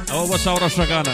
ئەوە بە چاوڕەشەکانە.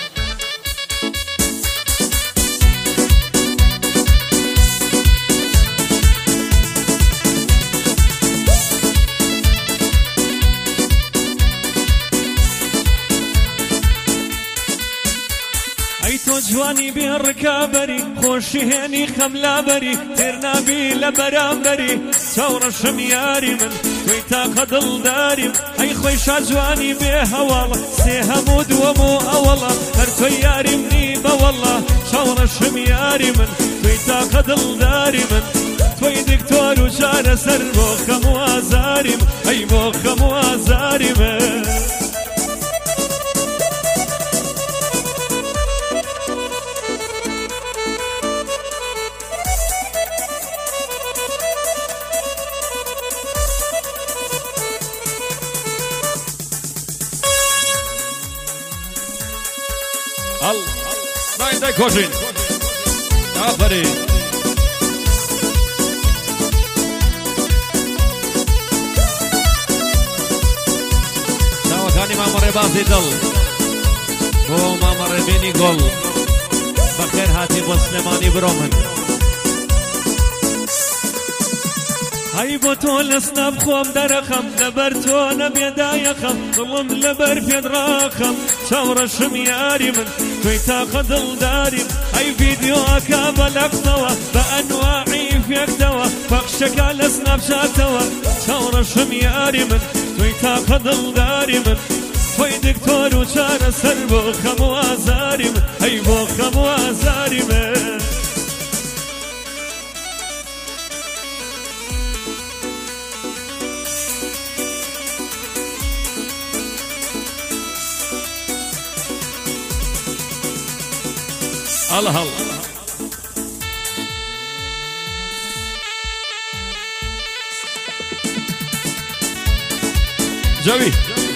جوانی بێ ڕکابەری خۆشی هێنی خەملابەری تێرنابی لە بەرامبەری چاوڕەشم یاری من توی تاقە دڵداریم ئەی خۆی شاجوانی بێ هەواڵە سێ هەموو دووەم و ئەوەڵە هەر تۆی یاریم نی بەوەڵە چاوڕەشم یاری من توی تاقە دڵداری من توی دکتۆر و چارە سەر بۆ خەم و ئازاریم ئەی بۆ خەم و ئازاری من. دای کۆژین ئافرین چاوەکانی مامەڕێ بازی دڵ بۆ مامەڕێبێنی گۆڵ بەخێر هاتی بۆ سلێمانی برۆ من ئەی بۆ تۆ لە سناب خۆم دەرەخەم لەبەر تۆ نەبێدایەخەم دڵم لەبەر پێدراخەم چاوڕەشم یاری من توی تاقە دڵداریم ئەی ڤیدیۆکە بەلەقتەوە بە ئەنواعی فێکتەوە پەخشەکە لە سناپچاتەوە چاوڕەشم یاری من توی تاقە دڵداری من توی دکتۆر و چارە سەر بۆ خەم و ئازاری من ئەی بۆ خەم و ئازاری من. الله الله جوي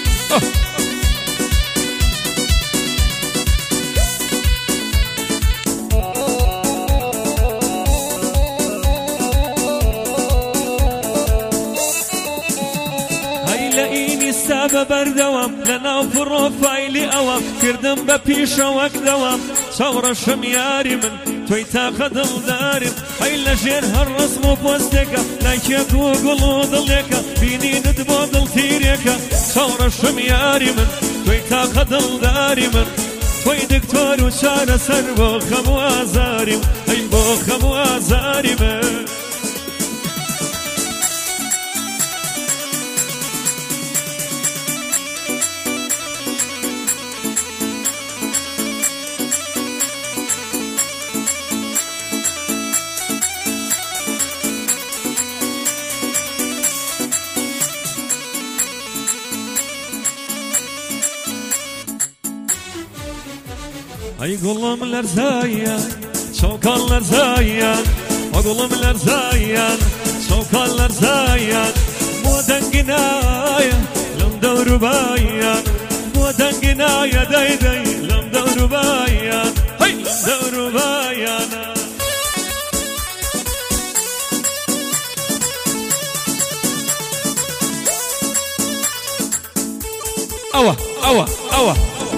بە بەردەوام لەناو پڕۆفایلی ئەوەم کردم بە پیشەوەک دەوام چاوڕەشم یاری من توی تاقە دڵداریم ئەی لە ژێر هەر ڕسم و پۆستێکە لایکێک و گوڵ و دڵێکە بینینت بۆ دڵتیرێکە چاوڕەشم یاری من توی تاقە دڵداری من توی دکتۆر و چارە سەر بۆ خەم و ئازاریم ئەی بۆ خەم و ئازاری من. ئەی گوڵم لەرزایان چاوکان لەرزایان وە گوڵم لەرزایان چاوکان لەرزایان بۆ دەنگی نایە لەم دەوروبایان بۆ دەنگی نایە دەیدەی لەم دەوروبایان هەی لەم دەوروبایانە. ئەوە ئەوە ئەوە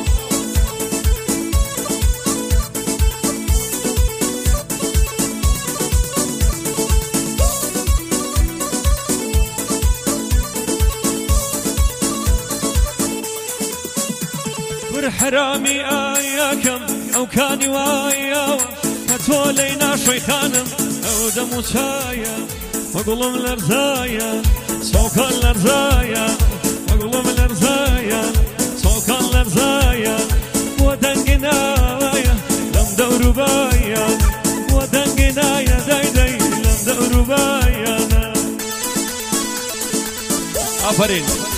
حرامي آياكم أو كاني واياوا فتولينا شيخانم أو دموشايا وقلم الأرزايا سوكا الأرزايا وقلم الأرزايا سوكا الأرزايا ودنقنايا لم دورو بايا ودنقنايا داي لم دورو بايا. آفرين